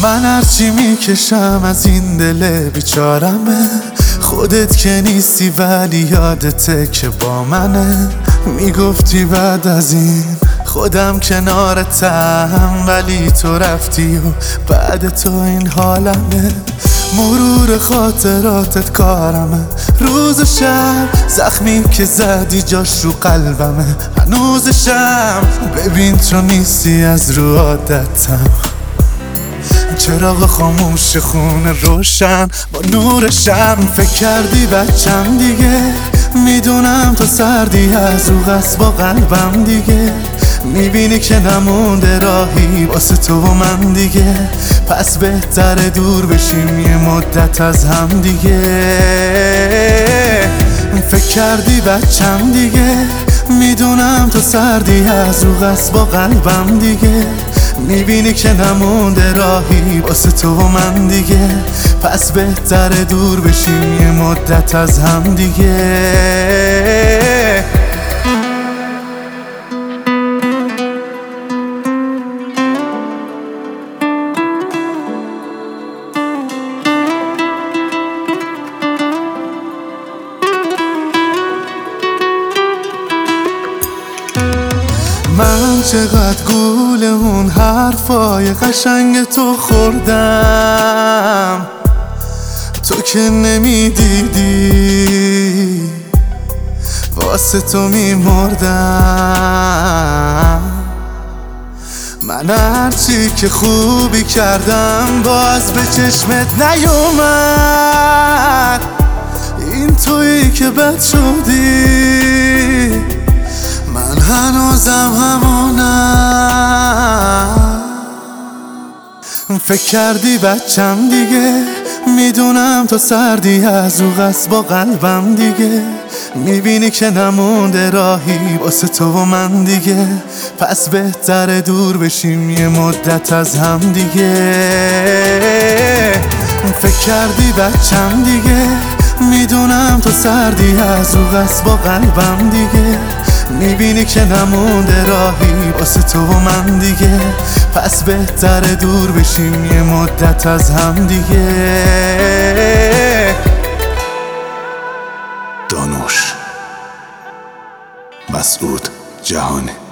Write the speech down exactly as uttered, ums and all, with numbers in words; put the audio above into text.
من هرچی میکشم از این دل بیچارمه، خودت که نیستی ولی یادته که با منه. میگفتی بعد از این خودم کنارتم، ولی تو رفتی و بعد تو این حالمه. مرور خاطراتت کارمه، روز و شب زخمی که زدی جاش رو قلبمه. هنوزشم ببین تو نیستی از رو عادتم، چراغ خاموش خونه روشن با نور شم. فکر کردی بچم دیگه، میدونم تو سردی از رو قصد با قلبم دیگه. میبینی که نمونده راهی واسه تو و من دیگه، پس بهتره دور بشیم یه مدت از هم دیگه. فکر کردی بچم دیگه، میدونم تو سردی از رو قصد با قلبم دیگه. میبینی که نمونده راهی واسه تو و من دیگه، پس بهتره دور بشیم یه مدت از هم دیگه. من چقدر گول اون حرفای قشنگ تو خوردم، تو که نمیدیدی واسه تو میمردم. من هرچی که خوبی کردم باز به چشمت نیومد، این تویی که بد شدی، من هنوزم همونم. فکر کردی بچم دیگه، میدونم تو سردی از رو قصد با قلبم دیگه. میبینی که نمونده راهی واسه تو و من دیگه، پس بهتره دور بشیم یه مدت از هم دیگه. فکر کردی بچم دیگه، میدونم تو سردی از رو قصد با قلبم دیگه. میبینی که نمونده راهی واسه تو و من دیگه، پس بهتره دور بشیم یه مدت از هم دیگه. دانوش مسعود جهانی.